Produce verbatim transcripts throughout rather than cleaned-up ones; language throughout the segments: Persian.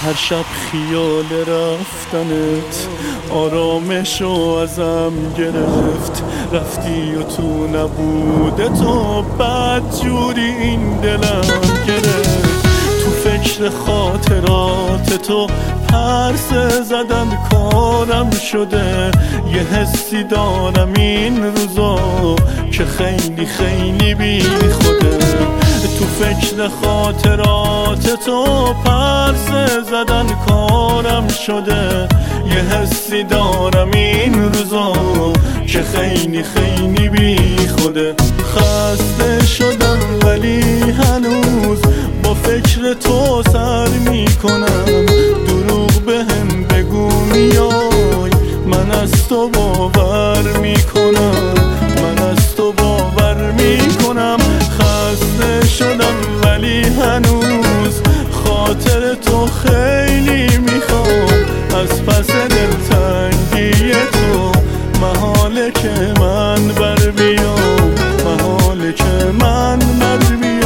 هر شب خیال رفتنت آرامشو ازم گرفت. رفتی و تو نبوده تو بد جوری این دلم گرفت. تو فکر خاطرات تو پرس زدن کارم شده. یه حسی دارم این روزا که خیلی خیلی بی خوده. تو فکر خاطرات تو پرس زدن کارم شده. یه حسی دارم این روزا که خیلی خیلی بی خوده. خسته شدم ولی هنوز با فکر تو سر میکنم. دروغ بهم بگو میای من از تو باور میکنم. من از تو باور میکنم. خسته شدم ولی هنوز خاطر تو خیلی میخوام. از پس دلتنگی تو محاله که من بر بیام. محاله که من بر بیام.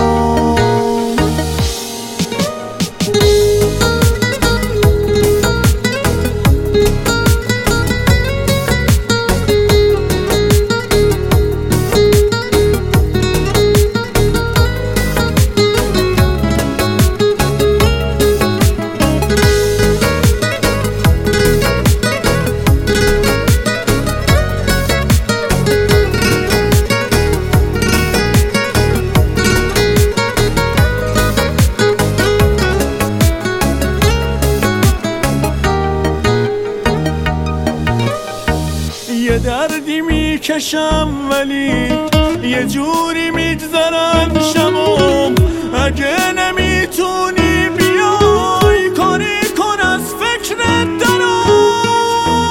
یه دردی میکشم ولی یه جوری میگذرن شبام. اگه نمیتونی بیای کاری کن از فکرت درام.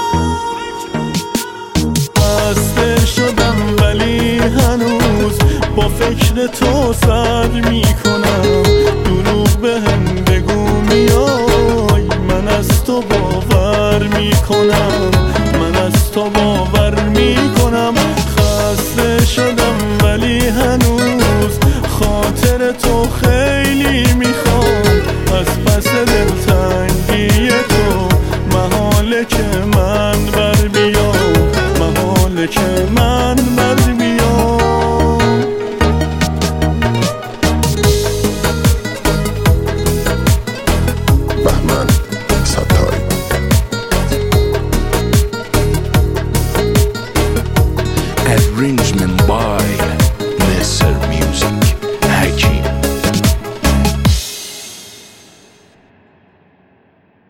خسته شدم ولی هنوز با فکر تو سر میکنم. دروغ بهم بگو میای من از تو باور میکنم. من از تو باور میکنم. خسته شدم ولی هنوز خاطر تو خیلی میخوام. از پس دلتنگی تو محاله که من بر بیام. محاله که من